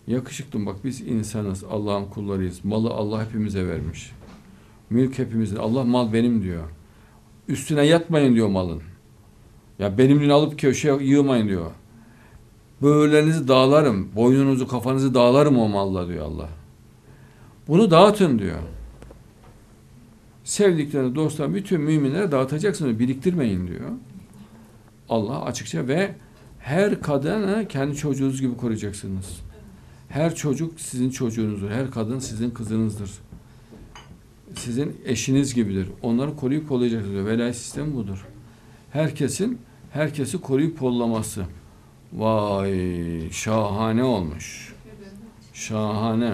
Yakışıklım bak biz insanız, Allah'ın kullarıyız. Malı Allah hepimize vermiş. Mülk hepimizin. Allah mal benim diyor. Üstüne yatmayın diyor malın. Ya benimle alıp köşeye yığmayın diyor. Böğürlerinizi dağlarım, boynunuzu, kafanızı dağlarım o malla diyor Allah. Bunu dağıtın diyor. Sevdiklerini, dostlarını, bütün müminlere dağıtacaksınız, biriktirmeyin diyor. Allah açıkça ve her kadını kendi çocuğunuz gibi koruyacaksınız. Her çocuk sizin çocuğunuzdur. Her kadın sizin kızınızdır. Sizin eşiniz gibidir. Onları koruyup kollayacaksınız. Velayet sistemi budur. Herkesi koruyup kollaması. Vay şahane olmuş. Şahane.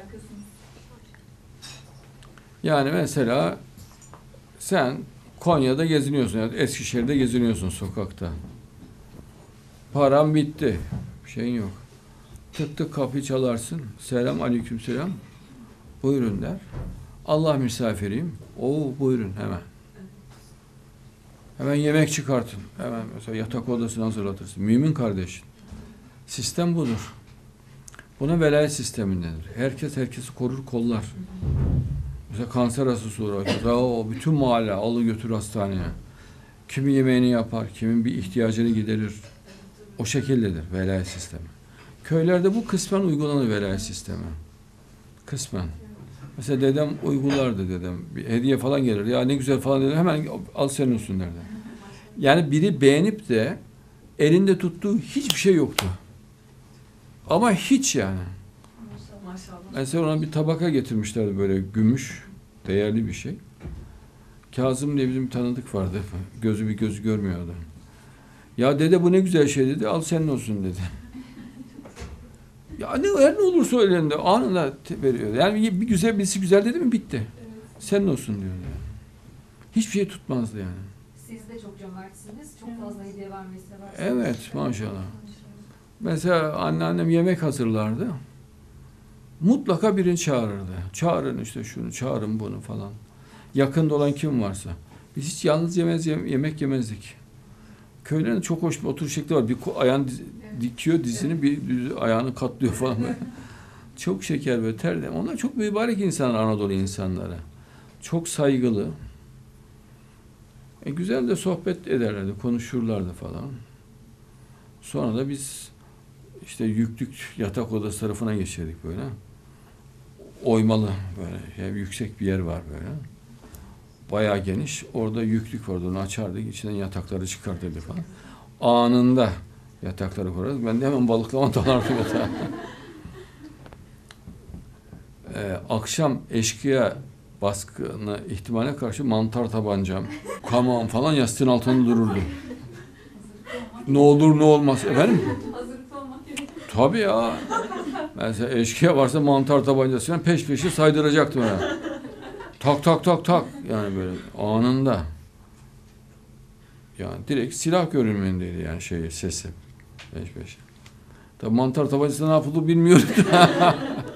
Yani mesela sen Konya'da geziniyorsun, yani Eskişehir'de geziniyorsun sokakta. Param bitti. Bir şeyin yok. Tık tık kapıyı çalarsın. Selam, aleykümselam. Buyurun der. Allah misafiriyim. Oo buyurun hemen. Hemen yemek çıkartın. Hemen mesela yatak odasını hazırlatırsın. Mümin kardeşin. Sistem budur. Buna velayet sistemi denir. Herkes herkesi korur, kollar. Mesela kanser hastası olarak o bütün mahalle alı götür hastaneye. Kimin yemeğini yapar, kimin bir ihtiyacını giderir. O şekildedir velayet sistemi. Köylerde bu kısmen uygulanır velayet sistemi. Kısmen. Mesela dedem uygulardı dedem. Bir hediye falan gelir. Ya ne güzel falan dedi. Hemen al senin olsun derdi. Yani biri beğenip de elinde tuttuğu hiçbir şey yoktu. Ama hiç yani. Maşallah. Mesela ona bir tabaka getirmişlerdi böyle gümüş, değerli bir şey. Kazım diye bizim bir tanıdık vardı. Gözü görmüyordu. Ya dede bu ne güzel şey dedi. Al senin olsun dedi. Ya ne olursa elinde anında veriyor. Yani birisi güzel dedi mi bitti. Evet. Senin olsun diyor yani. Hiçbir şey tutmazdı yani. Siz de çok cömertsiniz. Çok fazla hediye vermeyi seversiniz. Evet maşallah. Mesela anneannem yemek hazırlardı. Mutlaka birini çağırırdı. Çağırın işte şunu, çağırın bunu falan. Yakında olan kim varsa. Biz hiç yalnız yemek yemezdik. Köylerin çok hoş bir oturuş şekli var. Bir ayağını dikiyor dizini, bir ayağını katlıyor falan. Çok şeker ve terlem. Onlar çok mübarek insanlar, Anadolu insanları. Çok saygılı. Güzel de sohbet ederlerdi, konuşurlardı falan. Sonra da biz işte yüklük yatak odası tarafına geçerdik böyle. Oymalı böyle yüksek bir yer var böyle. Bayağı geniş. Orada yüklük vardı. Onu açardık. İçinden yatakları çıkartırdı falan. Anında yatakları koyardık. Ben de hemen balıklama dalardım yatağa. Akşam eşkıya baskını ihtimale karşı mantar tabancam, kamağım falan yastığın altında dururdu. Ne olur ne olmaz. Efendim? Hazırlıklı olmak gerekiyor. Tabii ya. Mesela eşkıya varsa mantar tabancasıyla peş peşe saydıracaktım ona. Tak tak tak tak. Yani böyle anında. Yani direkt silah görünmendeydi yani sesi. Peş peşe. Tabii mantar tabancasında ne yapıldı bilmiyorum.